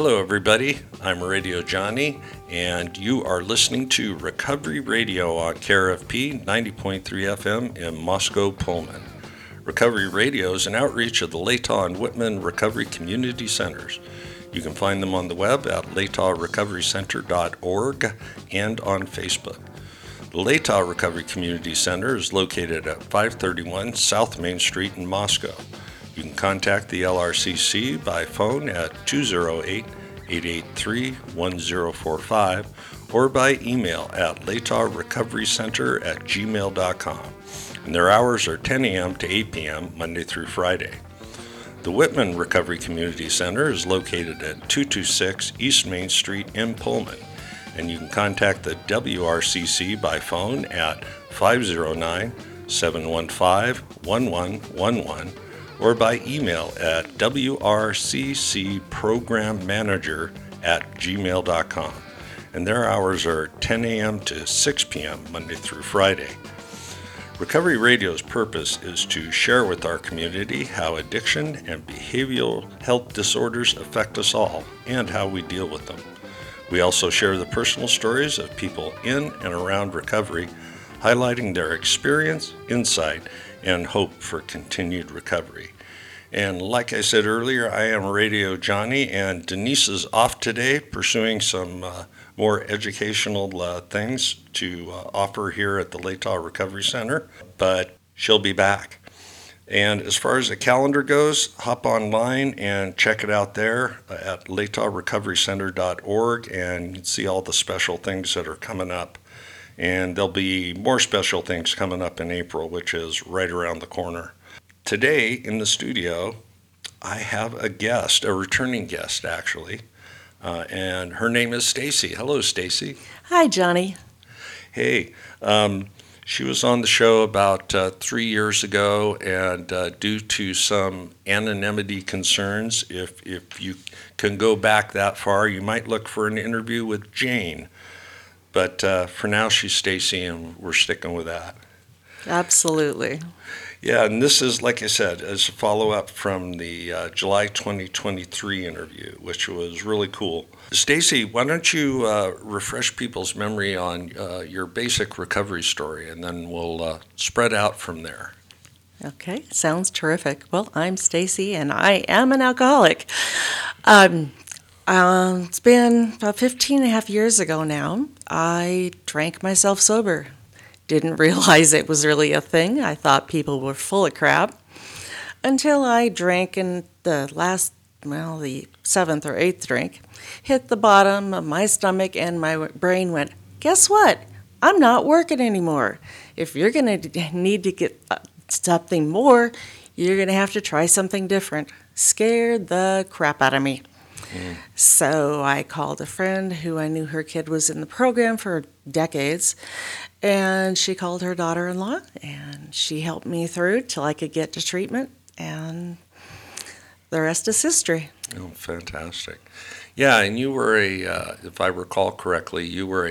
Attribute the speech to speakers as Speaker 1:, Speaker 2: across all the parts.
Speaker 1: Hello, everybody. I'm Radio Johnny, and you are listening to Recovery Radio on KRFP 90.3 FM in Moscow, Pullman. Recovery Radio is an outreach of the Latah and Whitman Recovery Community Centers. You can find them on the web at latahrecoverycenter.org and on Facebook. The Latah Recovery Community Center is located at 531 South Main Street in Moscow. You can contact the LRCC by phone at 208-883-1045 or by email at latahrecoverycenter@gmail.com. And their hours are 10 a.m. to 8 p.m. Monday through Friday. The Whitman Recovery Community Center is located at 226 East Main Street in Pullman, and you can contact the WRCC by phone at 509-715-1111 or by email at wrccprogrammanager@gmail.com. And their hours are 10 a.m. to 6 p.m. Monday through Friday. Recovery Radio's purpose is to share with our community how addiction and behavioral health disorders affect us all and how we deal with them. We also share the personal stories of people in and around recovery, highlighting their experience, insight, and hope for continued recovery. And like I said earlier, I am Radio Johnny, and Denise is off today pursuing some more educational things to offer here at the Latah Recovery Center, but she'll be back. And as far as the calendar goes, hop online and check it out there at latahrecoverycenter.org, and you can see all the special things that are coming up. And there'll be more special things coming up in April, which is right around the corner. Today in the studio, I have a guest, a returning guest actually, and her name is Stacy. Hello, Stacy.
Speaker 2: Hi, Johnny.
Speaker 1: Hey, she was on the show about 3 years ago, and due to some anonymity concerns, if you can go back that far, you might look for an interview with Jane. But for now, she's Stacy, and we're sticking with that.
Speaker 2: Absolutely.
Speaker 1: Yeah, and this is, like I said, as a follow-up from the July 2023 interview, which was really cool. Stacy, why don't you refresh people's memory on your basic recovery story, and then we'll spread out from there.
Speaker 2: Okay, sounds terrific. Well, I'm Stacy, and I am an alcoholic. It's been about 15 and a half years ago now. I drank myself sober. Didn't realize it was really a thing. I thought people were full of crap until I drank, and the seventh or eighth drink hit the bottom of my stomach, and my brain went, guess what? I'm not working anymore. If you're going to need to get something more, you're going to have to try something different. Scared the crap out of me. So I called a friend who I knew her kid was in the program for decades, and she called her daughter-in-law, and she helped me through till I could get to treatment, and the rest is history.
Speaker 1: Oh, fantastic. Yeah, and you were if I recall correctly, you were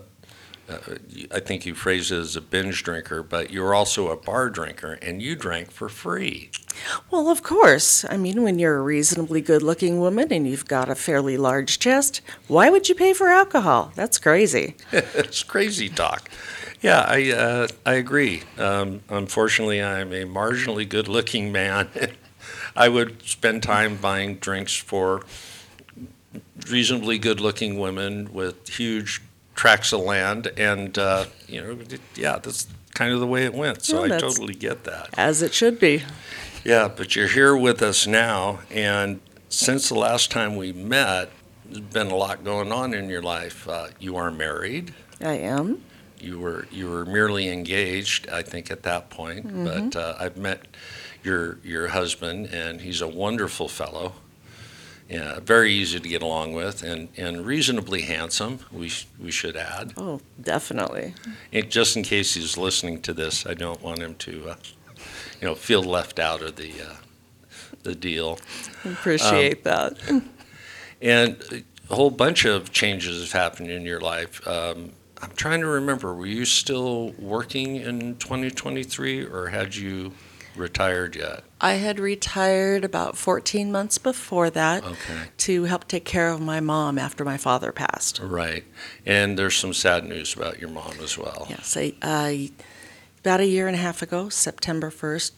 Speaker 1: I think you phrased it as a binge drinker, but you were also a bar drinker, and you drank for free.
Speaker 2: Well, of course. I mean, when you're a reasonably good-looking woman and you've got a fairly large chest, why would you pay for alcohol? That's crazy.
Speaker 1: It's crazy talk. Yeah, I agree. Unfortunately, I'm a marginally good-looking man. I would spend time buying drinks for reasonably good-looking women with huge tracts of land, and yeah, that's kind of the way it went. So I totally get that.
Speaker 2: As it should be.
Speaker 1: Yeah, but you're here with us now, and since the last time we met, there's been a lot going on in your life. You are married.
Speaker 2: I am.
Speaker 1: You were merely engaged, I think, at that point.
Speaker 2: Mm-hmm.
Speaker 1: But I've met your husband, and he's a wonderful fellow. Yeah, very easy to get along with, and reasonably handsome, we should add.
Speaker 2: Oh, definitely.
Speaker 1: And just in case he's listening to this, I don't want him to feel left out of the deal.
Speaker 2: Appreciate that.
Speaker 1: And a whole bunch of changes have happened in your life. I'm trying to remember, were you still working in 2023, or had you retired yet?
Speaker 2: I had retired about 14 months before that
Speaker 1: Okay.
Speaker 2: to help take care of my mom after my father passed.
Speaker 1: Right. And there's some sad news about your mom as well.
Speaker 2: Yes, about a year and a half ago, September 1st,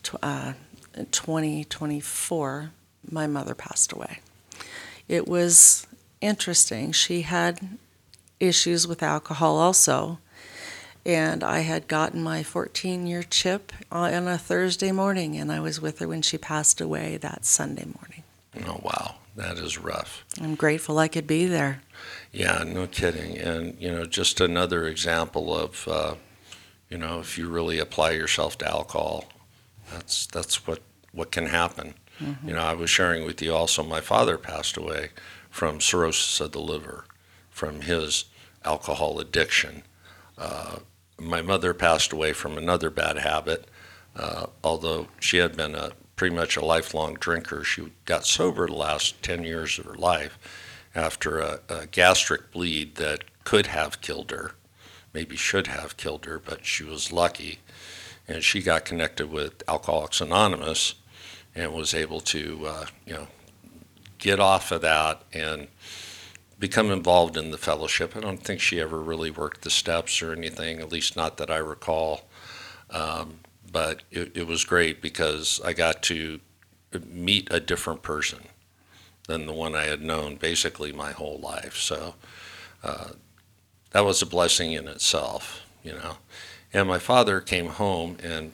Speaker 2: 2024, my mother passed away. It was interesting. She had issues with alcohol also, and I had gotten my 14-year chip on a Thursday morning, and I was with her when she passed away that Sunday morning.
Speaker 1: Oh, wow. That is rough.
Speaker 2: I'm grateful I could be there.
Speaker 1: Yeah, no kidding. And, just another example of, if you really apply yourself to alcohol, that's what can happen.
Speaker 2: Mm-hmm.
Speaker 1: I was sharing with you also, my father passed away from cirrhosis of the liver, from his alcohol addiction. My mother passed away from another bad habit, although she had been pretty much a lifelong drinker. She got sober the last 10 years of her life after a gastric bleed that could have killed her, maybe should have killed her, but she was lucky. And she got connected with Alcoholics Anonymous and was able to, get off of that and become involved in the fellowship. I don't think she ever really worked the steps or anything, at least not that I recall. But it was great because I got to meet a different person than the one I had known basically my whole life. So that was a blessing in itself, And my father came home and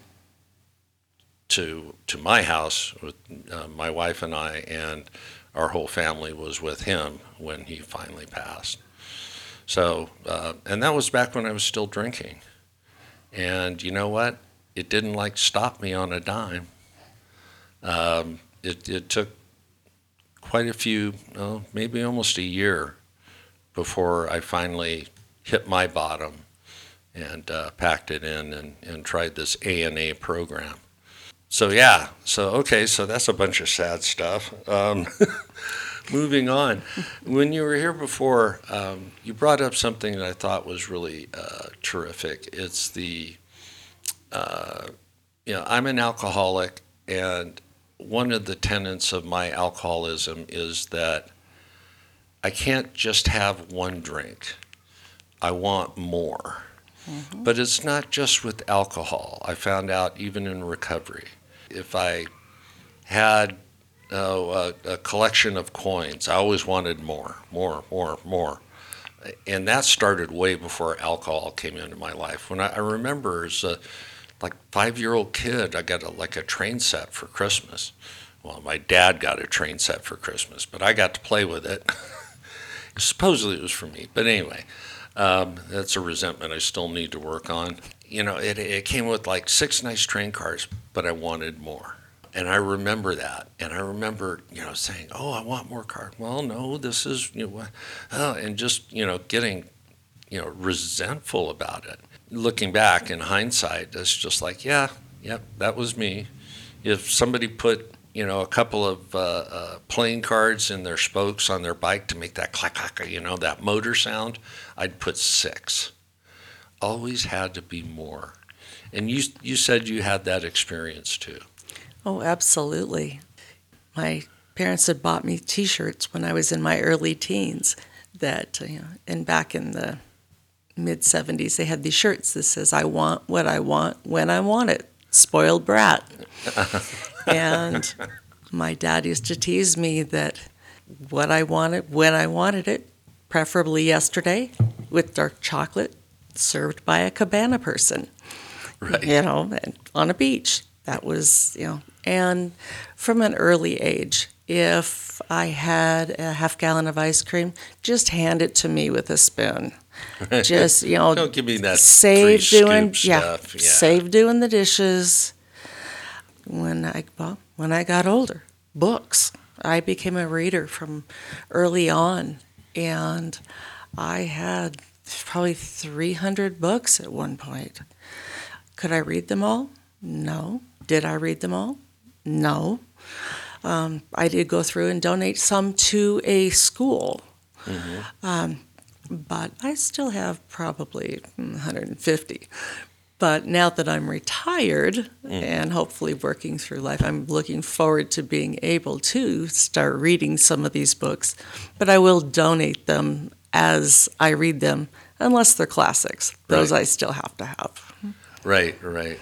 Speaker 1: to my house with my wife and I, and our whole family was with him when he finally passed. So, and that was back when I was still drinking. And you know what? It didn't stop me on a dime. It took quite a few, maybe almost a year before I finally hit my bottom and packed it in and tried this ANA program. So so that's a bunch of sad stuff. Moving on, when you were here before, you brought up something that I thought was really terrific. It's I'm an alcoholic, and one of the tenets of my alcoholism is that I can't just have one drink. I want more. Mm-hmm. But it's not just with alcohol. I found out even in recovery. If I had a collection of coins, I always wanted more. And that started way before alcohol came into my life. When I remember as a 5-year-old kid, I got a train set for Christmas. Well, my dad got a train set for Christmas, but I got to play with it. Supposedly it was for me. But anyway, that's a resentment I still need to work on. It came with 6 nice train cars, but I wanted more. And I remember that. And I remember, saying, oh, I want more cars. Well, no, this is, and just, getting, resentful about it. Looking back in hindsight, it's just that was me. If somebody put, a couple of playing cards in their spokes on their bike to make that clack, clack, that motor sound, I'd put 6. Always had to be more. And you said you had that experience too.
Speaker 2: Oh, absolutely. My parents had bought me T-shirts when I was in my early teens that, and back in the mid-'70s, they had these shirts that says, I want what I want when I want it. Spoiled brat. And my dad used to tease me that what I wanted when I wanted it, preferably yesterday, with dark chocolate, served by a cabana person,
Speaker 1: right.
Speaker 2: And on a beach. That was, and from an early age, if I had a half gallon of ice cream, just hand it to me with a spoon. Just,
Speaker 1: don't give me that
Speaker 2: save doing
Speaker 1: stuff. Yeah.
Speaker 2: Save doing the dishes. When I got older, books. I became a reader from early on, and I had probably 300 books at one point. Could I read them all? No. Did I read them all? No. I did go through and donate some to a school. Mm-hmm. But I still have probably 150. But now that I'm retired and hopefully working through life, I'm looking forward to being able to start reading some of these books. But I will donate them as I read them, unless they're classics. Those
Speaker 1: Right.
Speaker 2: I still have to have.
Speaker 1: Right.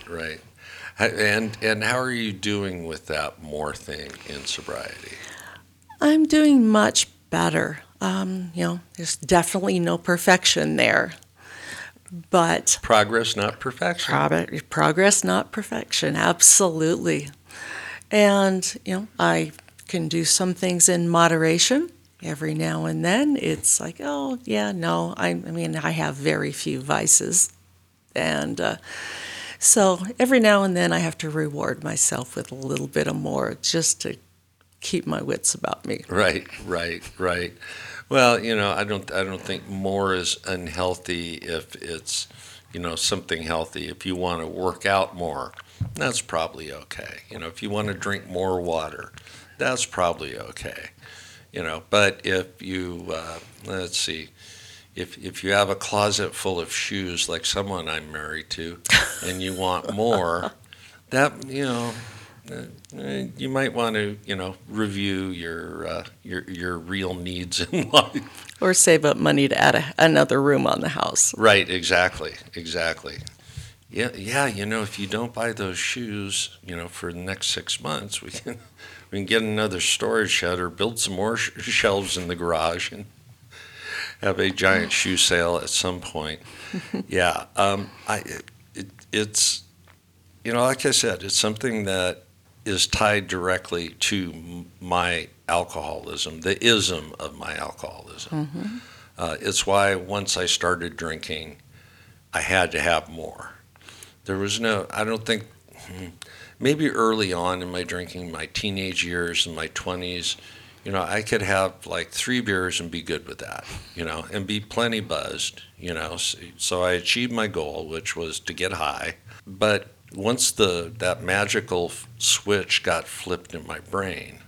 Speaker 1: And how are you doing with that more thing in sobriety?
Speaker 2: I'm doing much better. There's definitely no perfection there, but
Speaker 1: Progress, not perfection.
Speaker 2: progress, not perfection. Absolutely. And, I can do some things in moderation. Every now and then, it's like, oh, yeah, no. I mean, I have very few vices. And so every now and then, I have to reward myself with a little bit of more just to keep my wits about me.
Speaker 1: Right. Well, I don't think more is unhealthy if it's, something healthy. If you want to work out more, that's probably okay. If you want to drink more water, that's probably okay. But if you, let's see, if you have a closet full of shoes like someone I'm married to, and you want more, that, you might want to, review your real needs in life.
Speaker 2: Or save up money to add another room on the house.
Speaker 1: Right, exactly. Yeah. If you don't buy those shoes, for the next 6 months, we can get another storage shed or build some more shelves in the garage and have a giant shoe sale at some point. Yeah, it's like I said, it's something that is tied directly to my alcoholism, the ism of my alcoholism. It's why once I started drinking, I had to have more. There was I don't think, maybe early on in my drinking, my teenage years and my 20s, I could have like 3 beers and be good with that, and be plenty buzzed, So I achieved my goal, which was to get high. But once that magical switch got flipped in my brain,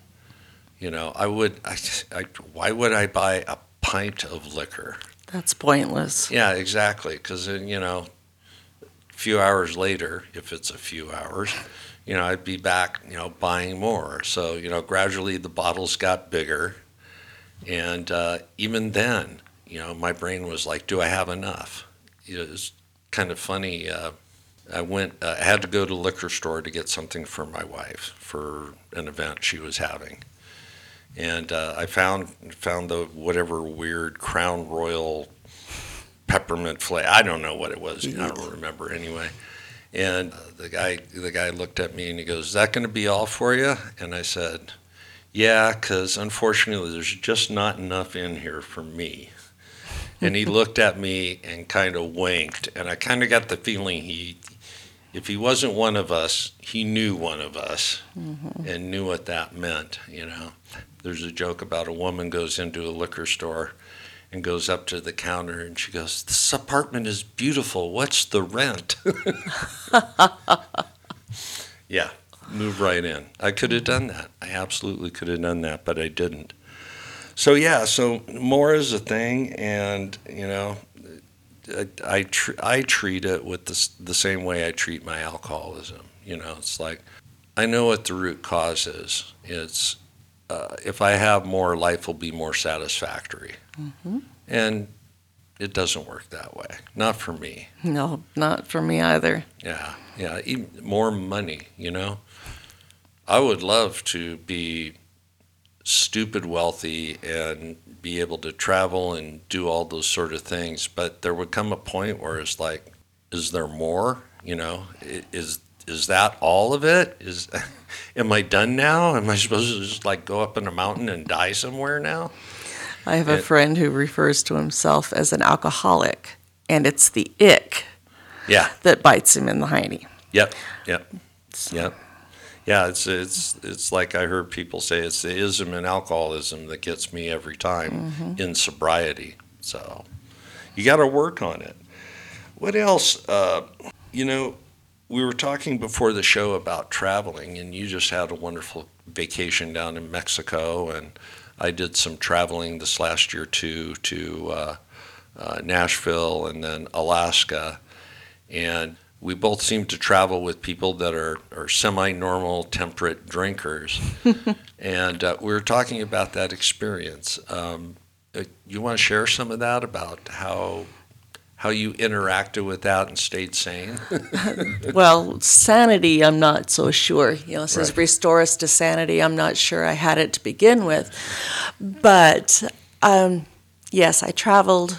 Speaker 1: why would I buy a pint of liquor?
Speaker 2: That's pointless.
Speaker 1: Yeah, exactly. Because then, a few hours later, if it's a few hours, I'd be back, buying more. So, gradually the bottles got bigger. And even then, my brain was like, do I have enough? It's kind of funny. I had to go to the liquor store to get something for my wife for an event she was having. And I found the whatever weird Crown Royal peppermint flavor. I don't know what it was. I don't remember anyway. And the guy looked at me and he goes, "Is that going to be all for you?" And I said, "Yeah, because unfortunately there's just not enough in here for me." And he looked at me and kind of winked, and I kind of got the feeling if he wasn't one of us, he knew one of us and knew what that meant, There's a joke about a woman goes into a liquor store and goes up to the counter and she goes, "This apartment is beautiful. What's the rent?" Yeah, move right in. I could have done that. I absolutely could have done that, but I didn't. So more is a thing, and I treat it with the same way I treat my alcoholism. It's like I know what the root cause is. It's if I have more, life will be more satisfactory. And it doesn't work that way. Not for me.
Speaker 2: No, not for me either.
Speaker 1: Yeah. Even more money, I would love to be stupid wealthy and be able to travel and do all those sort of things. But there would come a point where it's like, is there more? Is that all of it? Am I done now? Am I supposed to just like go up in a mountain and die somewhere now?
Speaker 2: I have a friend who refers to himself as an alcoholic, and it's the ick that bites him in the hiney.
Speaker 1: Yep. Yeah, it's like I heard people say it's the ism in alcoholism that gets me every time in sobriety. So you got to work on it. What else? We were talking before the show about traveling, and you just had a wonderful vacation down in Mexico, and I did some traveling this last year too, to Nashville and then Alaska. And we both seem to travel with people that are semi-normal, temperate drinkers. And we were talking about that experience. You want to share some of that about how you interacted with that and stayed sane?
Speaker 2: Well, sanity, I'm not so sure. It says
Speaker 1: Right.
Speaker 2: restore us to sanity. I'm not sure I had it to begin with. But yes, I traveled.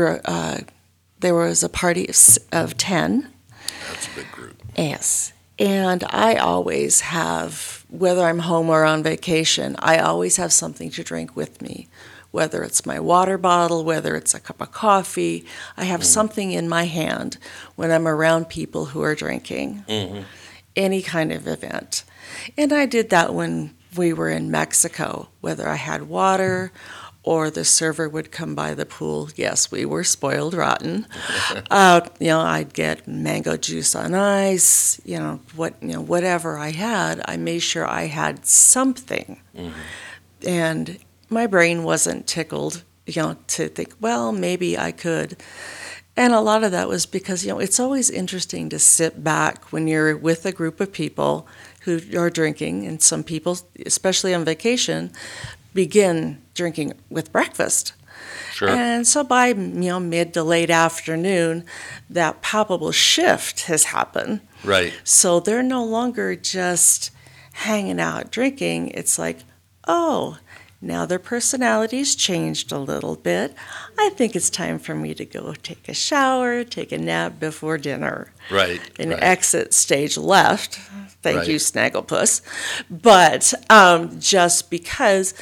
Speaker 2: There was a party of 10.
Speaker 1: That's a big group.
Speaker 2: Yes. And I always have, whether I'm home or on vacation, I always have something to drink with me. Whether it's my water bottle, whether it's a cup of coffee, I have something in my hand when I'm around people who are drinking. Any kind of event. And I did that when we were in Mexico, whether I had water or the server would come by the pool. Yes, we were spoiled rotten. I'd get mango juice on ice, whatever I had, I made sure I had something. And my brain wasn't tickled, to think, well, maybe I could. And a lot of that was because, it's always interesting to sit back when you're with a group of people who are drinking, and some people, especially on vacation, begin drinking with breakfast.
Speaker 1: Sure.
Speaker 2: And so by, mid to late afternoon, that palpable shift has happened.
Speaker 1: Right.
Speaker 2: So they're no longer just hanging out drinking. It's like, oh, now their personality's changed a little bit. I think it's time for me to go take a shower, take a nap before dinner.
Speaker 1: Right.
Speaker 2: And
Speaker 1: right.
Speaker 2: exit stage left. Thank
Speaker 1: Right.
Speaker 2: you, Snagglepuss. But just because,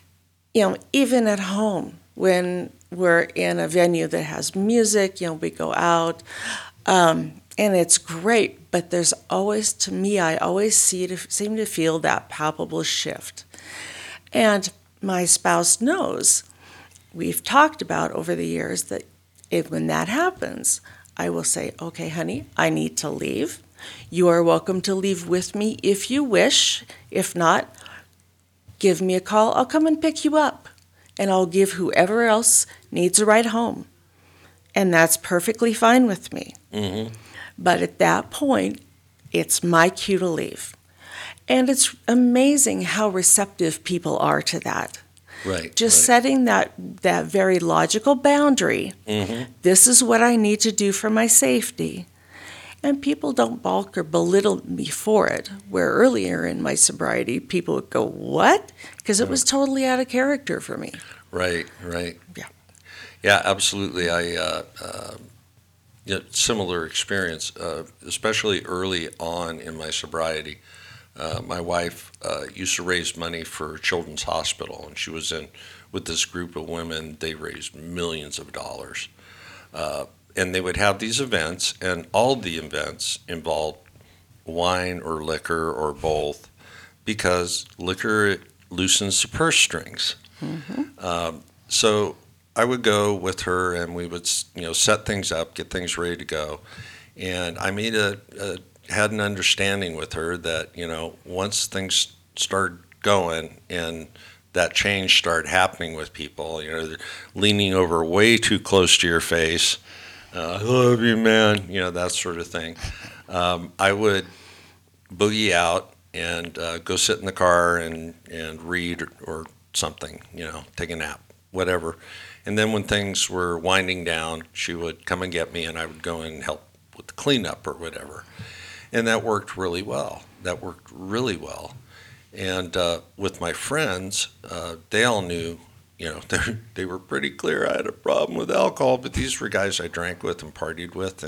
Speaker 2: even at home, when we're in a venue that has music, we go out, and it's great. But there's always, to me, I always seem to feel that palpable shift. And my spouse knows. We've talked about over the years that when that happens, I will say, okay, honey, I need to leave. You are welcome to leave with me if you wish. If not, give me a call. I'll come and pick you up. And I'll give whoever else needs a ride home. And that's perfectly fine with me. But at that point, it's my cue to leave. And it's amazing how receptive people are to that.
Speaker 1: Right.
Speaker 2: Just
Speaker 1: right.
Speaker 2: setting that very logical boundary. This is what I need to do for my safety. And people don't balk or belittle me for it, where earlier in my sobriety, people would go, what? Because it was totally out of character for me.
Speaker 1: Right. Right.
Speaker 2: Yeah.
Speaker 1: Yeah. Absolutely. Similar experience, especially early on in my sobriety. My wife used to raise money for Children's Hospital, and she was in with this group of women. They raised millions of dollars, and they would have these events, and all the events involved wine or liquor or both, because liquor loosens the purse strings. So I would go with her, and we would set things up, get things ready to go, and I made had an understanding with her that, once things start going and that change started happening with people, they're leaning over way too close to your face, I love you, man, that sort of thing. I would boogie out and go sit in the car and read or something, take a nap, whatever. And then when things were winding down, she would come and get me, and I would go and help with the cleanup or whatever. And that worked really well. And with my friends, they all knew, they were pretty clear I had a problem with alcohol, but these were guys I drank with and partied with,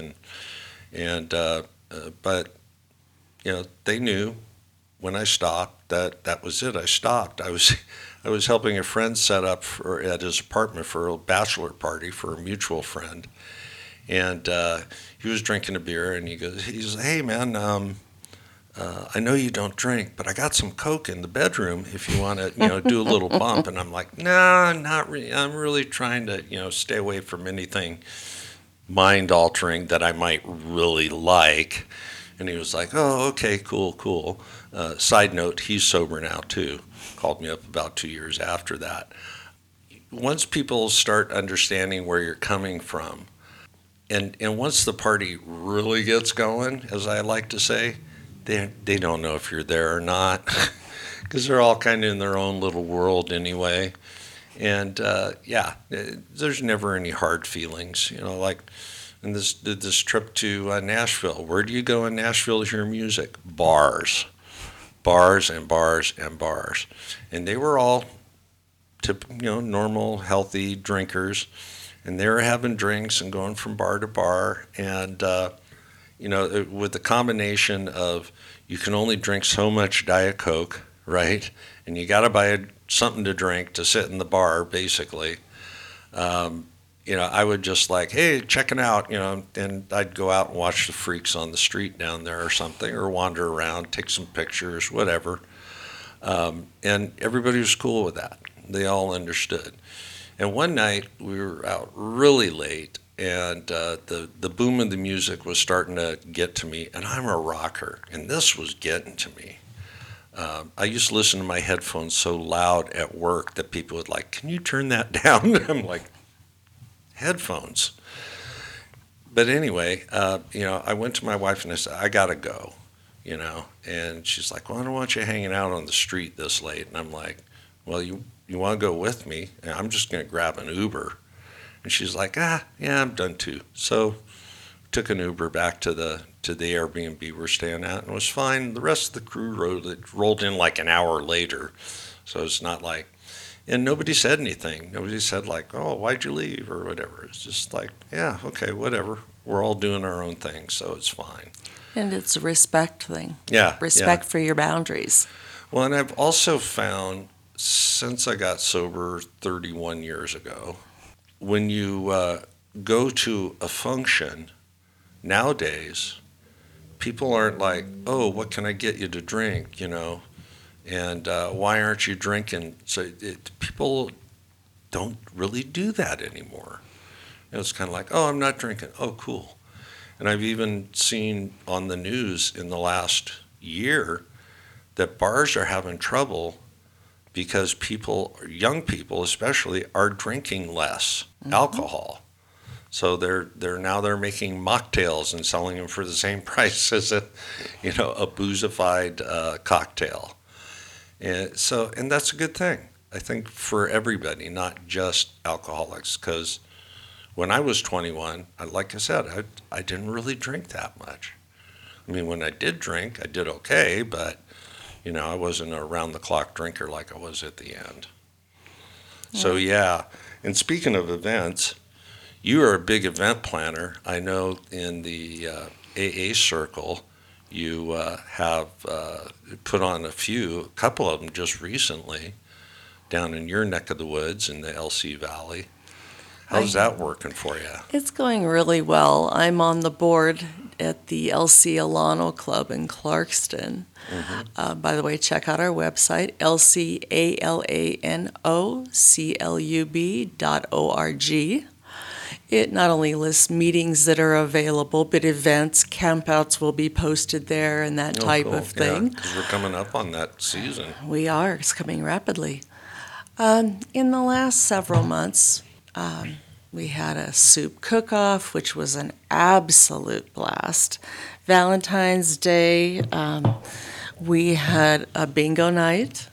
Speaker 1: but they knew when I stopped that was it. I stopped. I was helping a friend set up at his apartment for a bachelor party for a mutual friend. And he was drinking a beer, and he says, hey, man, I know you don't drink, but I got some Coke in the bedroom if you want to, do a little bump. And I'm like, no, not really. I'm really trying to, stay away from anything mind-altering that I might really like. And he was like, oh, okay, cool. Side note, he's sober now, too. Called me up about 2 years after that. Once people start understanding where you're coming from, And once the party really gets going, as I like to say, they don't know if you're there or not, because they're all kind of in their own little world anyway. And there's never any hard feelings, like in this trip to Nashville. Where do you go in Nashville to hear music? Bars, bars and bars and bars, and they were all normal, healthy drinkers, and they were having drinks and going from bar to bar, and with the combination of you can only drink so much Diet Coke, right, and you got to buy something to drink to sit in the bar, basically. I would just like, hey, check it out, and I'd go out and watch the freaks on the street down there or something, or wander around, take some pictures, whatever. And everybody was cool with that. They all understood. And one night we were out really late, and the boom of the music was starting to get to me, and I'm a rocker, and this was getting to me. I used to listen to my headphones so loud at work that people would like, can you turn that down? I'm like, headphones. But anyway, I went to my wife and I said, I gotta go, and she's like, well, I don't want you hanging out on the street this late. And I'm like, well, you want to go with me? And I'm just going to grab an Uber. And she's like, yeah, I'm done too. So took an Uber back to the Airbnb we're staying at, and it was fine. The rest of the crew rolled in like an hour later. So it's not like, and nobody said anything. Nobody said like, oh, why'd you leave or whatever. It's just like, yeah, okay, whatever. We're all doing our own thing, so it's fine.
Speaker 2: And it's a respect thing.
Speaker 1: Yeah.
Speaker 2: Respect for your boundaries.
Speaker 1: Well, and I've also found, since I got sober 31 years ago, when you go to a function nowadays, people aren't like, oh, what can I get you to drink, and why aren't you drinking? So people don't really do that anymore. It's kind of like, oh, I'm not drinking. Oh, cool. And I've even seen on the news in the last year that bars are having trouble because young people especially, are drinking less alcohol. So they're making mocktails and selling them for the same price as a boozified cocktail. And that's a good thing, I think, for everybody, not just alcoholics. Because when I was 21, like I said, I didn't really drink that much. I mean, when I did drink, I did okay, but I wasn't an around-the-clock drinker like I was at the end. Yeah. So, yeah. And speaking of events, you are a big event planner. I know in the AA circle, you have put on a couple of them just recently down in your neck of the woods in the LC Valley. How's that working for you?
Speaker 2: It's going really well. I'm on the board at the LC Alano Club in Clarkston. Mm-hmm. By the way, check out our website, lcanoclub.org. It not only lists meetings that are available, but events, campouts will be posted there and that type of thing.
Speaker 1: Yeah, because we're coming up on that season.
Speaker 2: We are. It's coming rapidly. In the last several months, we had a soup cook-off, which was an absolute blast. Valentine's Day, we had a bingo night.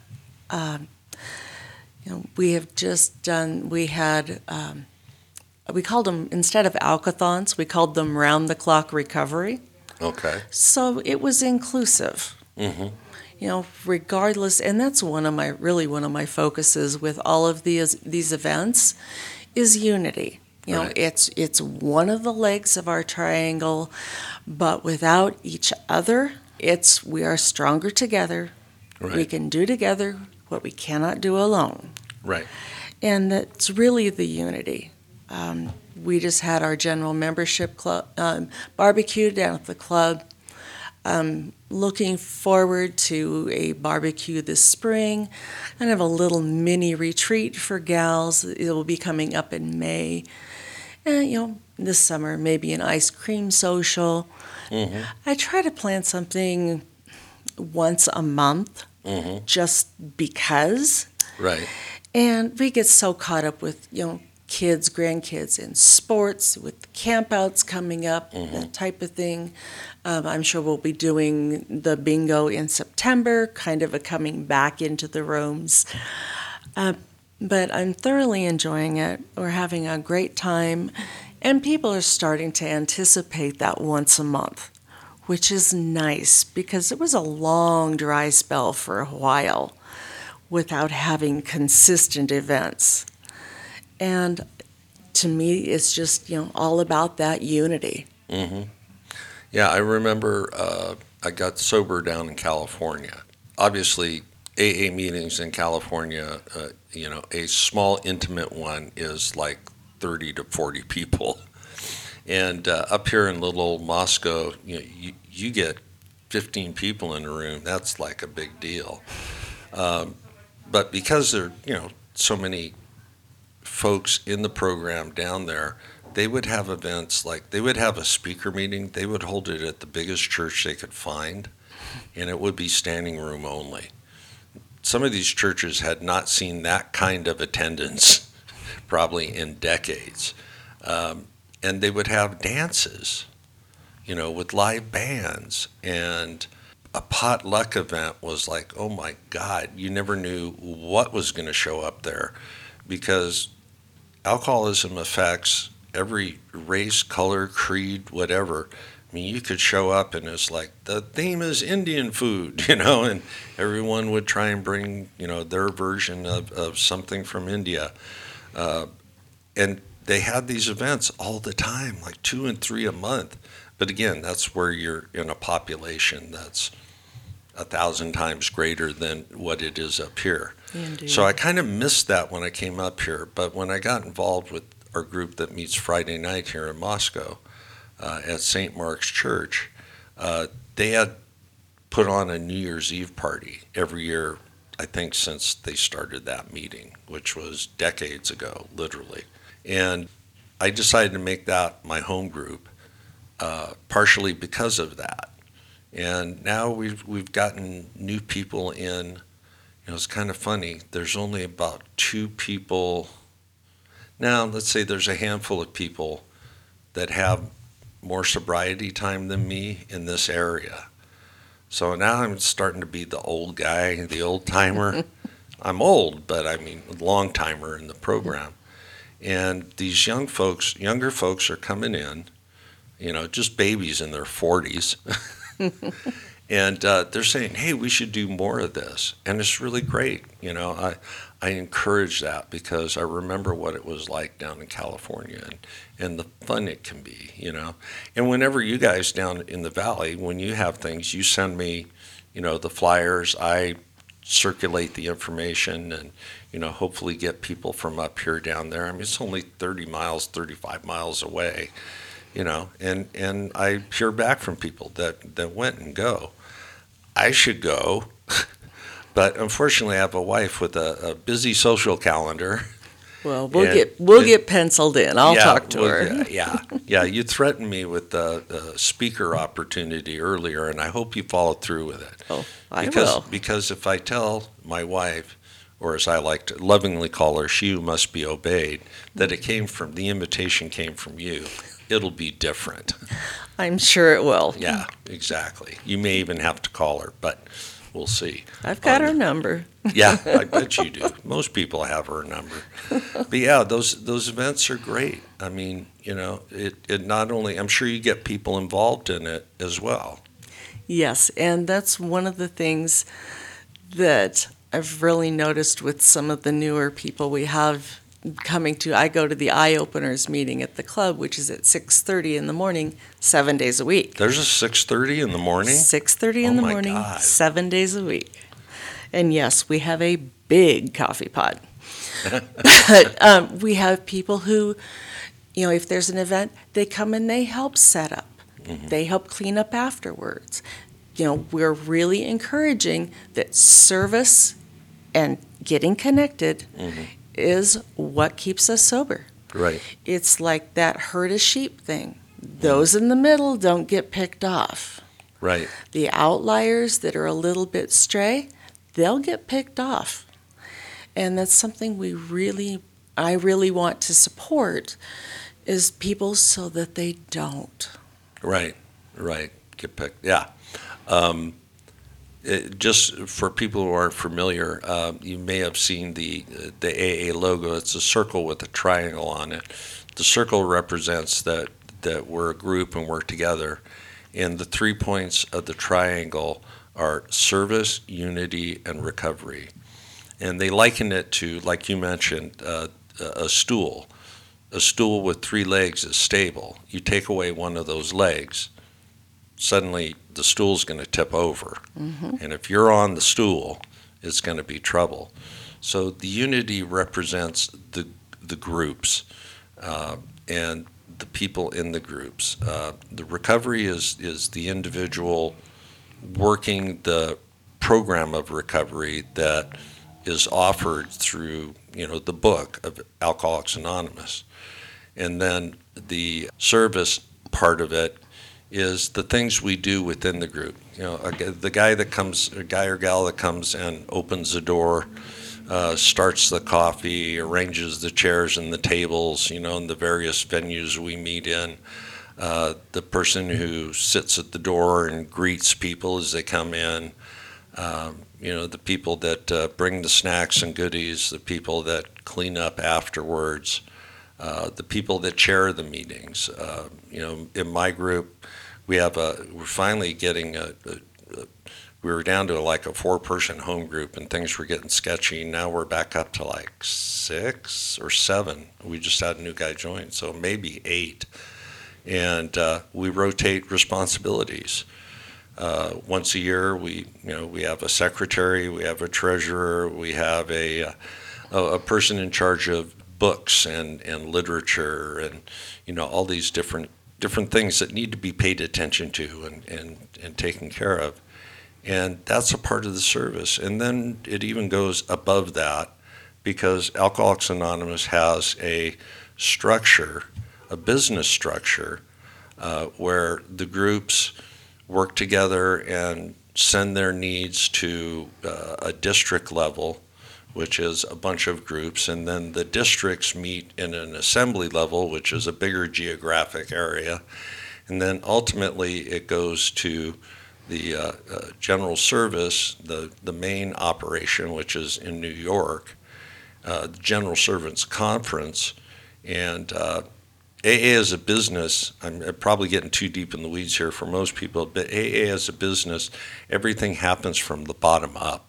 Speaker 2: We have just done, we called them, instead of alcothons, we called them round-the-clock recovery.
Speaker 1: Okay.
Speaker 2: So it was inclusive. Mm-hmm. Regardless, and that's one of my focuses with all of these events, is unity.
Speaker 1: Right.
Speaker 2: It's one of the legs of our triangle, but without each other, we are stronger together. Right. We can do together what we cannot do alone.
Speaker 1: Right.
Speaker 2: And that's really the unity. We just had our general membership club barbecue down at the club. Looking forward to a barbecue this spring. I have a little mini retreat for gals. It will be coming up in May. And, this summer, maybe an ice cream social. Mm-hmm. I try to plan something once a month, just because.
Speaker 1: Right.
Speaker 2: And we get so caught up with, kids, grandkids in sports with campouts coming up, that type of thing. I'm sure we'll be doing the bingo in September, kind of a coming back into the rooms. But I'm thoroughly enjoying it. We're having a great time, and people are starting to anticipate that once a month, which is nice because it was a long dry spell for a while without having consistent events. And to me, it's just, all about that unity.
Speaker 1: Yeah, I remember I got sober down in California. Obviously, AA meetings in California, a small intimate one is like 30 to 40 people. And up here in little old Moscow, you get 15 people in a room. That's like a big deal. But because there are, so many folks in the program down there, they would have events like they would have a speaker meeting. They would hold it at the biggest church they could find, and it would be standing room only. Some of these churches had not seen that kind of attendance probably in decades. And they would have dances, with live bands. And a potluck event was like, oh my God, you never knew what was going to show up there because alcoholism affects every race, color, creed, whatever. I mean, you could show up and it's like, the theme is Indian food, and everyone would try and bring, their version of something from India. And they had these events all the time, like 2 and 3 a month. But again, that's where you're in a population that's 1,000 times greater than what it is up here.
Speaker 2: Indeed.
Speaker 1: So I kind of missed that when I came up here. But when I got involved with our group that meets Friday night here in Moscow at St. Mark's Church, they had put on a New Year's Eve party every year, I think since they started that meeting, which was decades ago, literally. And I decided to make that my home group, partially because of that. And now we've gotten new people in. It's kind of funny. There's only about 2 people. Now, let's say there's a handful of people that have more sobriety time than me in this area. So now I'm starting to be the old guy, the old timer. I'm old, but I mean, long timer in the program. And these younger folks are coming in, just babies in their 40s. And they're saying, hey, we should do more of this. And it's really great. I encourage that because I remember what it was like down in California and the fun it can be, And whenever you guys down in the valley, when you have things, you send me, the flyers. I circulate the information and, hopefully get people from up here down there. I mean, it's only 30 miles, 35 miles away. And I hear back from people that went and go. I should go, but unfortunately I have a wife with a busy social calendar.
Speaker 2: Well, we'll get penciled in. I'll talk to her.
Speaker 1: Yeah. You threatened me with the speaker opportunity earlier, and I hope you follow through with it.
Speaker 2: Oh, I will.
Speaker 1: Because if I tell my wife, or as I like to lovingly call her, she who must be obeyed, that the invitation came from you, it'll be different.
Speaker 2: I'm sure it will.
Speaker 1: Yeah, exactly. You may even have to call her, but we'll see.
Speaker 2: I've got her number.
Speaker 1: Yeah, I bet you do. Most people have her number. But yeah, those events are great. I mean, it not only, I'm sure you get people involved in it as well.
Speaker 2: Yes, and that's one of the things that I've really noticed with some of the newer people we have coming to. I go to the Eye Openers meeting at the club, which is at 6:30 in the morning, 7 days a week.
Speaker 1: There's a 6:30 in the morning?
Speaker 2: 6:30 in the morning,
Speaker 1: God.
Speaker 2: 7 days a week. And yes, we have a big coffee pot. But we have people who, if there's an event, they come and they help set up. Mm-hmm. They help clean up afterwards. We're really encouraging that service and getting connected is what keeps us sober.
Speaker 1: Right.
Speaker 2: It's like that herd of sheep thing. Those in the middle don't get picked off.
Speaker 1: Right.
Speaker 2: The outliers that are a little bit stray, they'll get picked off. And that's something we really I really want to support is people so that they don't.
Speaker 1: Right, right. Get picked. Yeah. Just for people who aren't familiar, you may have seen the AA logo. It's a circle with a triangle on it. The circle represents that we're a group and we're together. And the 3 points of the triangle are service, unity, and recovery. And they liken it to, like you mentioned, a stool. A stool with 3 legs is stable. You take away one of those legs, suddenly the stool's going to tip over.
Speaker 2: Mm-hmm.
Speaker 1: And if you're on the stool, it's going to be trouble. So the unity represents the groups and the people in the groups. The recovery is the individual working the program of recovery that is offered through the book of Alcoholics Anonymous. And then the service part of it is the things we do within the group. The guy or gal that comes and opens the door, starts the coffee, arranges the chairs and the tables, in the various venues we meet in. The person who sits at the door and greets people as they come in. The people that bring the snacks and goodies, the people that clean up afterwards, the people that chair the meetings. In my group, we're finally getting we were down to like a 4-person home group and things were getting sketchy. Now we're back up to like 6 or 7. We just had a new guy join, so maybe 8. And we rotate responsibilities. Once a year, we have a secretary, we have a treasurer, we have a person in charge of books and literature and all these different things that need to be paid attention to and taken care of. And that's a part of the service. And then it even goes above that because Alcoholics Anonymous has a structure, a business structure, where the groups work together and send their needs to a district level, which is a bunch of groups, and then the districts meet in an assembly level, which is a bigger geographic area, and then ultimately it goes to the general service, the main operation, which is in New York, the General Servants Conference, and AA as a business, I'm probably getting too deep in the weeds here for most people, but AA as a business, everything happens from the bottom up.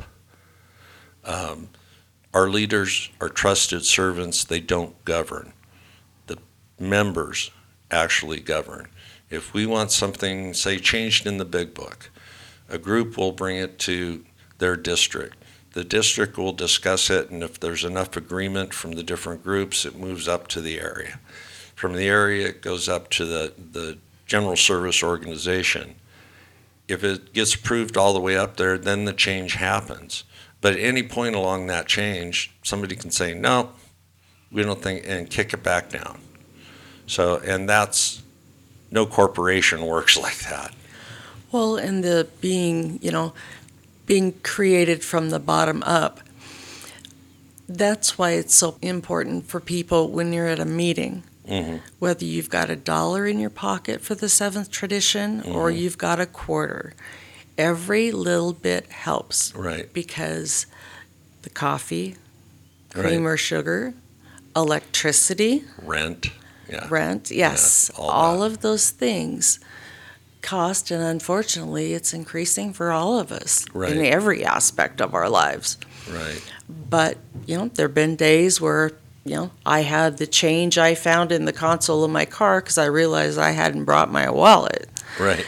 Speaker 1: Our leaders are trusted servants. They don't govern. The members actually govern. If we want something, say, changed in the big book, a group will bring it to their district. The district will discuss it, and if there's enough agreement from the different groups, it moves up to the area. From the area, it goes up to the general service organization. If it gets approved all the way up there, then the change happens. But at any point along that change, somebody can say, no, we don't think, and kick it back down. So, and that's, no corporation works like that.
Speaker 2: Well, and the being created from the bottom up, that's why it's so important for people when you're at a meeting. Mm-hmm. Whether you've got $1 in your pocket for the 7th tradition or you've got a quarter, every little bit helps.
Speaker 1: Right.
Speaker 2: Because the coffee, cream or sugar, electricity,
Speaker 1: rent,
Speaker 2: yes, all of those things cost, and unfortunately, it's increasing for all of us in every aspect of our lives.
Speaker 1: Right.
Speaker 2: But there have been days where I had the change I found in the console of my car because I realized I hadn't brought my wallet.
Speaker 1: Right.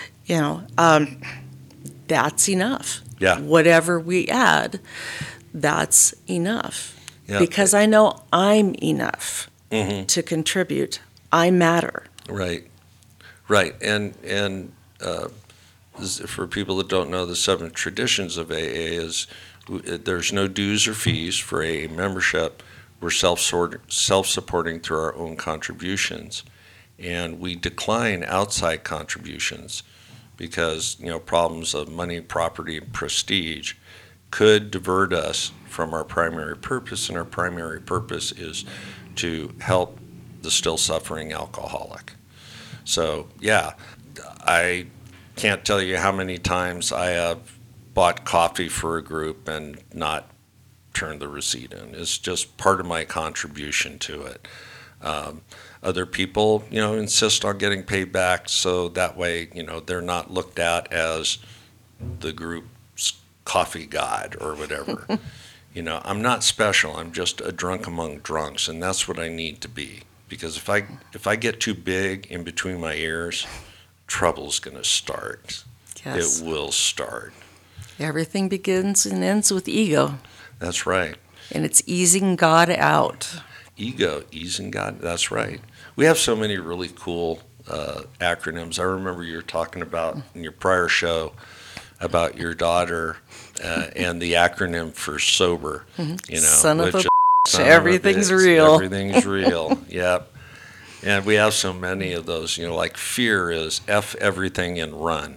Speaker 2: That's enough.
Speaker 1: Yeah.
Speaker 2: Whatever we add, that's enough.
Speaker 1: Yeah.
Speaker 2: Because I know I'm enough to contribute. I matter.
Speaker 1: Right. Right. And for people that don't know, the 7 traditions of AA is there's no dues or fees for AA membership. We're self-supporting through our own contributions, and we decline outside contributions because problems of money, property, and prestige could divert us from our primary purpose, and our primary purpose is to help the still suffering alcoholic. So, yeah, I can't tell you how many times I have bought coffee for a group and not turned the receipt in. It's just part of my contribution to it. Other people, insist on getting paid back, so that way, they're not looked at as the group's coffee god or whatever. I'm not special. I'm just a drunk among drunks, and that's what I need to be. Because if I get too big in between my ears, trouble's going to start.
Speaker 2: Yes.
Speaker 1: It will start.
Speaker 2: Everything begins and ends with ego.
Speaker 1: That's right.
Speaker 2: And it's easing God out.
Speaker 1: Ego, easing God. That's right. We have so many really cool acronyms. I remember you were talking about in your prior show about your daughter and the acronym for sober.
Speaker 2: Son of a
Speaker 1: everything's
Speaker 2: real.
Speaker 1: Everything's real. Yep. And we have so many of those. Like fear is F everything and run.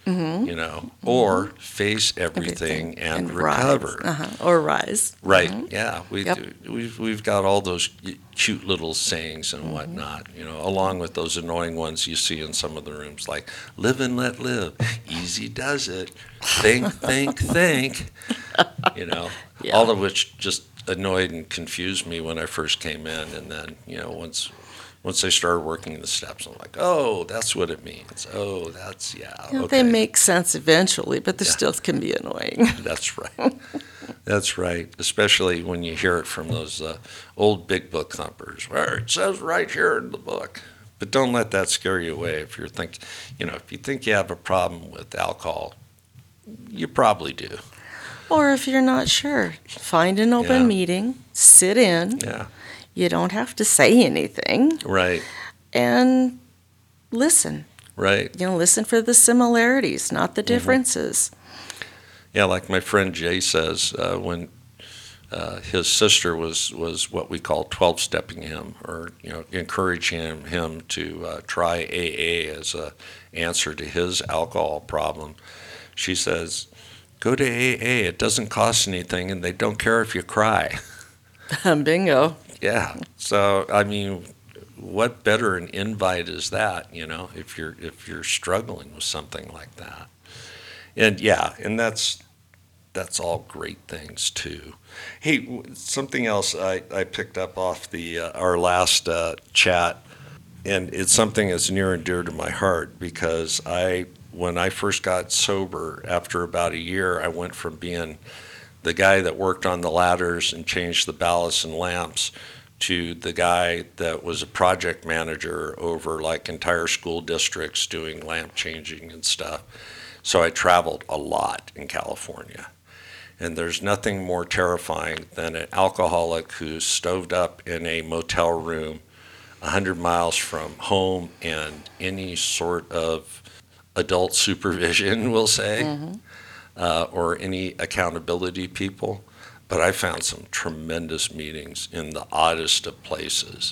Speaker 1: Or face everything and recover.
Speaker 2: Rise. Or rise.
Speaker 1: Right. Yeah. We've got all those cute little sayings and whatnot, along with those annoying ones you see in some of the rooms, like live and let live. Easy does it. Think, think.
Speaker 2: Yeah.
Speaker 1: All of which just annoyed and confused me when I first came in. And then, once I started working the steps, I'm like, oh, that's what it means. Oh, that's, okay.
Speaker 2: They make sense eventually, but they still can be annoying.
Speaker 1: That's right. That's right. Especially when you hear it from those old big book thumpers, where it says right here in the book. But don't let that scare you away. If you think you have a problem with alcohol, you probably do.
Speaker 2: Or if you're not sure, find an open meeting, sit in.
Speaker 1: Yeah.
Speaker 2: You don't have to say anything.
Speaker 1: Right.
Speaker 2: And listen.
Speaker 1: Right.
Speaker 2: Listen for the similarities, not the differences.
Speaker 1: Yeah, like my friend Jay says, when his sister was what we call 12-stepping him, or encouraging him to try AA as a answer to his alcohol problem. She says, "Go to AA. It doesn't cost anything, and they don't care if you cry."
Speaker 2: Bingo.
Speaker 1: Yeah. So I mean, what better an invite is that? If you're struggling with something like that, and that's all great things too. Hey, something else I picked up off our last chat, and it's something that's near and dear to my heart because when I first got sober, after about a year, I went from being the guy that worked on the ladders and changed the ballasts and lamps to the guy that was a project manager over like entire school districts doing lamp changing and stuff. So I traveled a lot in California. And there's nothing more terrifying than an alcoholic who's stoved up in a motel room 100 miles from home and any sort of adult supervision, we'll say, or any accountability people. But I found some tremendous meetings in the oddest of places.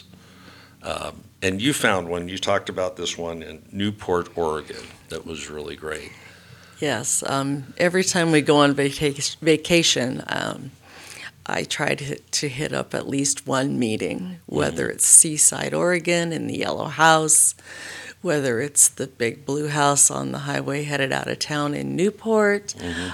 Speaker 1: And you found one, you talked about this one in Newport, Oregon, that was really great.
Speaker 2: Yes. Every time we go on vacation, I try to hit up at least one meeting, whether it's Seaside, Oregon, in the Yellow House, whether it's the big blue house on the highway headed out of town in Newport,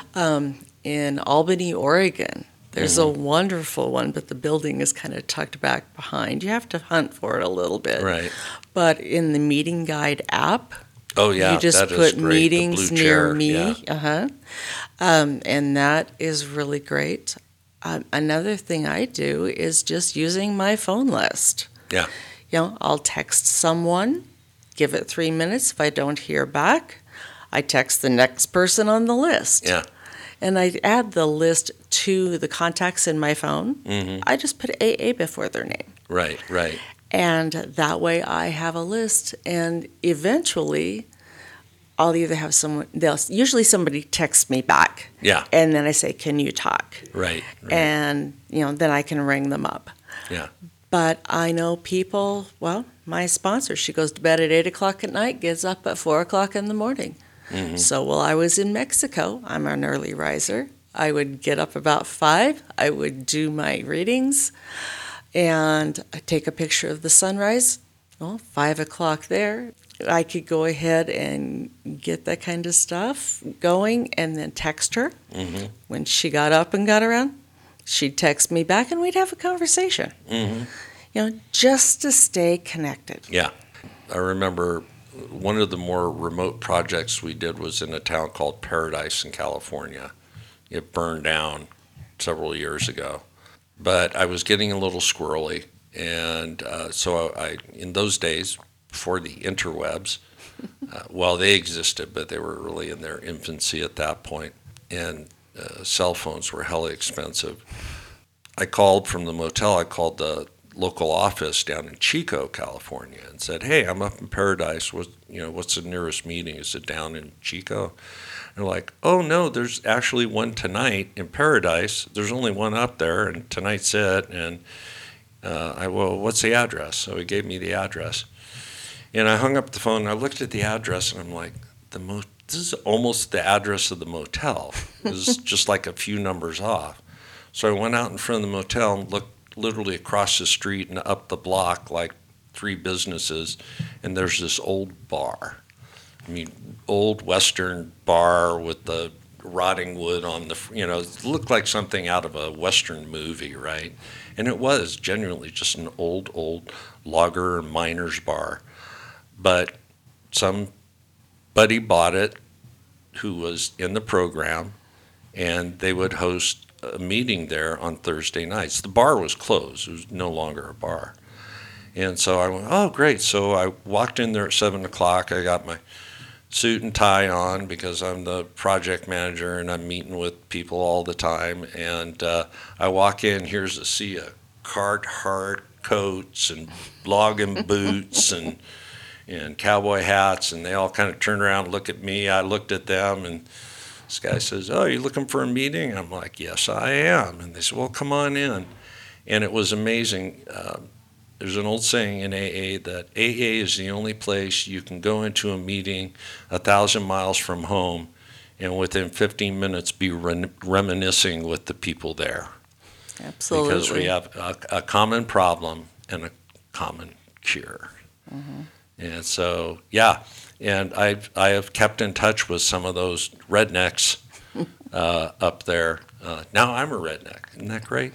Speaker 2: in Albany, Oregon. There's a wonderful one, but the building is kind of tucked back behind. You have to hunt for it a little bit.
Speaker 1: Right.
Speaker 2: But in the meeting guide app,
Speaker 1: you just
Speaker 2: that put meetings near me.
Speaker 1: Yeah.
Speaker 2: And that is really great. Another thing I do is just using my phone list.
Speaker 1: Yeah.
Speaker 2: I'll text someone, give it 3 minutes. If I don't hear back, I text the next person on the list.
Speaker 1: Yeah.
Speaker 2: And I add the list to the contacts in my phone. I just put AA before their name.
Speaker 1: Right.
Speaker 2: And that way I have a list. And eventually I'll either have usually somebody texts me back.
Speaker 1: Yeah.
Speaker 2: And then I say, can you talk?
Speaker 1: Right.
Speaker 2: And, then I can ring them up.
Speaker 1: Yeah.
Speaker 2: But I know people, my sponsor, she goes to bed at 8 o'clock at night, gets up at 4 o'clock in the morning. So while I was in Mexico, I'm an early riser. I would get up about 5. I would do my readings. and I take a picture of the sunrise. Well, 5 o'clock there, I could go ahead and get that kind of stuff going and then text her.
Speaker 1: Mm-hmm.
Speaker 2: When she got up and got around, she'd text me back and we'd have a conversation.
Speaker 1: Mm-hmm.
Speaker 2: Just to stay connected.
Speaker 1: Yeah. I remember one of the more remote projects we did was in a town called Paradise in California. It burned down several years ago. But I was getting a little squirrely. And so I, in those days, before the interwebs, well, they existed, but they were really in their infancy at that point. And cell phones were hella expensive. I called from the motel. I called the local office down in Chico, California, and said, "Hey, I'm up in Paradise. What's the nearest meeting? Is it down in Chico?" And they're like, "Oh no, there's actually one tonight in Paradise. There's only one up there, and tonight's it." And well, what's the address? So he gave me the address, and I hung up the phone. And I looked at the address, and I'm like, "This is almost the address of the motel. This is just like a few numbers off." So I went out in front of the motel and looked literally across the street and up the block, like 3 businesses, and there's this old bar. I mean, old Western bar with the rotting wood on the, it looked like something out of a Western movie, right? And it was genuinely just an old logger miner's bar. But somebody bought it who was in the program, and they would host a meeting there on Thursday nights. The bar was closed. It was no longer a bar. And so I went, oh, great. So I walked in there at 7 o'clock. I got my suit and tie on because I'm the project manager and I'm meeting with people all the time. And I walk in, here's a sea of Carhartt coats and logging boots and cowboy hats. And they all kind of turned around and looked at me. I looked at them, and this guy says, "Oh, you looking for a meeting?" I'm like, "Yes, I am." And they said, "Well, come on in." And it was amazing. There's an old saying in AA that AA is the only place you can go into a meeting 1,000 miles from home and within 15 minutes be reminiscing with the people there.
Speaker 2: Absolutely.
Speaker 1: Because we have a common problem and a common cure.
Speaker 2: Mm-hmm.
Speaker 1: And so, yeah. And I have kept in touch with some of those rednecks up there. Now I'm a redneck. Isn't that great?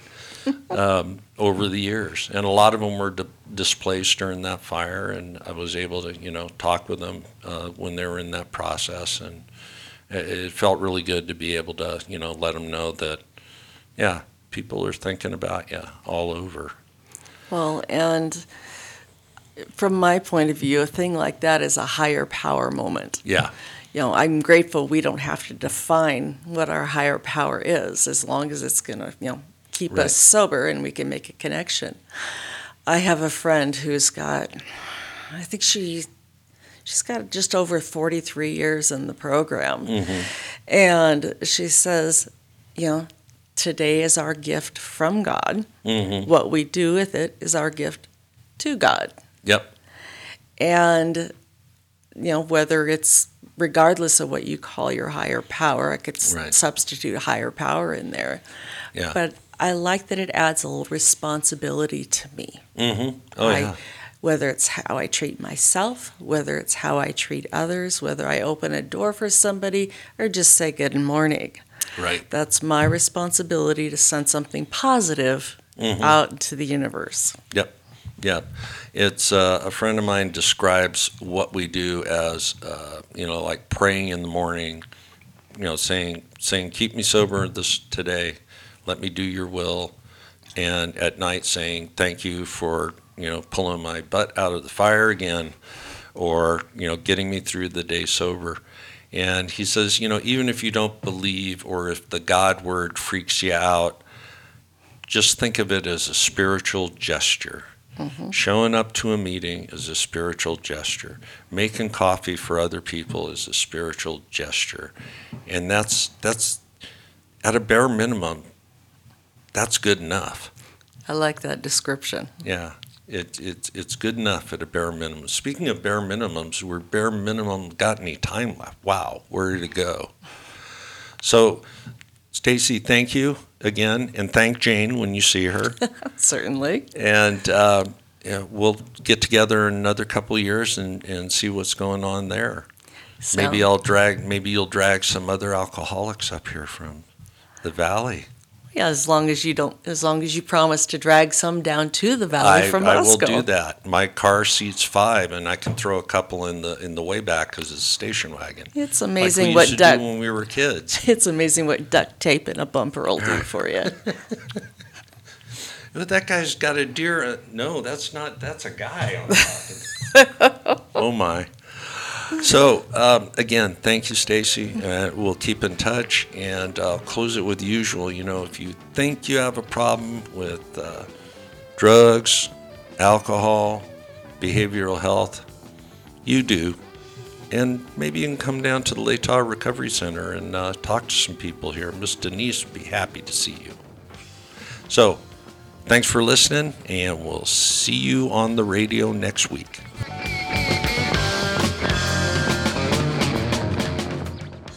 Speaker 1: Over the years. And a lot of them were displaced during that fire, and I was able to, talk with them when they were in that process. And it felt really good to be able to, let them know that, yeah, people are thinking about you all over.
Speaker 2: Well, and from my point of view, a thing like that is a higher power moment.
Speaker 1: Yeah.
Speaker 2: I'm grateful we don't have to define what our higher power is, as long as it's going to, keep
Speaker 1: Right.
Speaker 2: us sober and we can make a connection. I have a friend who's got, I think she's got just over 43 years in the program.
Speaker 1: Mm-hmm.
Speaker 2: And she says, today is our gift from God.
Speaker 1: Mm-hmm.
Speaker 2: What we do with it is our gift to God.
Speaker 1: Yep.
Speaker 2: And, whether it's regardless of what you call your higher power, I could
Speaker 1: Right.
Speaker 2: substitute higher power in there.
Speaker 1: Yeah.
Speaker 2: But I like that it adds a little responsibility to me.
Speaker 1: Mm-hmm. Oh, yeah.
Speaker 2: Whether it's how I treat myself, whether it's how I treat others, whether I open a door for somebody or just say good morning.
Speaker 1: Right.
Speaker 2: That's my responsibility to send something positive
Speaker 1: Mm-hmm.
Speaker 2: out into the universe.
Speaker 1: Yep. Yep. It's a friend of mine describes what we do as, like praying in the morning, saying, keep me sober this today, let me do your will, and at night saying, thank you for, pulling my butt out of the fire again, or, getting me through the day sober. And he says, even if you don't believe or if the God word freaks you out, just think of it as a spiritual gesture.
Speaker 2: Mm-hmm.
Speaker 1: Showing up to a meeting is a spiritual gesture. Making coffee for other people is a spiritual gesture. And that's at a bare minimum, that's good enough.
Speaker 2: I like that description.
Speaker 1: Yeah, it's good enough at a bare minimum. Speaking of bare minimums, we're bare minimum got any time left. Wow, where to go? So, Stacy, thank you again, and thank Jane when you see her.
Speaker 2: Certainly.
Speaker 1: And yeah, we'll get together in another couple of years and see what's going on there.
Speaker 2: So,
Speaker 1: Maybe you'll drag some other alcoholics up here from the valley.
Speaker 2: yeah, as long as you promise to drag some down to the valley from
Speaker 1: I
Speaker 2: Moscow.
Speaker 1: will do that. My car seats 5, and I can throw a couple in the way back because it's a station wagon.
Speaker 2: It's
Speaker 1: Like
Speaker 2: amazing
Speaker 1: we
Speaker 2: what
Speaker 1: used to do when we were kids.
Speaker 2: It's amazing what duct tape and a bumper will do for you.
Speaker 1: But that guy's got a deer. No, that's a guy on top. Oh my. So again, thank you, Stacy. We'll keep in touch, and I'll close it with the usual. If you think you have a problem with drugs, alcohol, behavioral health, you do. And maybe you can come down to the Latah Recovery Center and talk to some people here. Miss Denise would be happy to see you. So, thanks for listening, and we'll see you on the radio next week.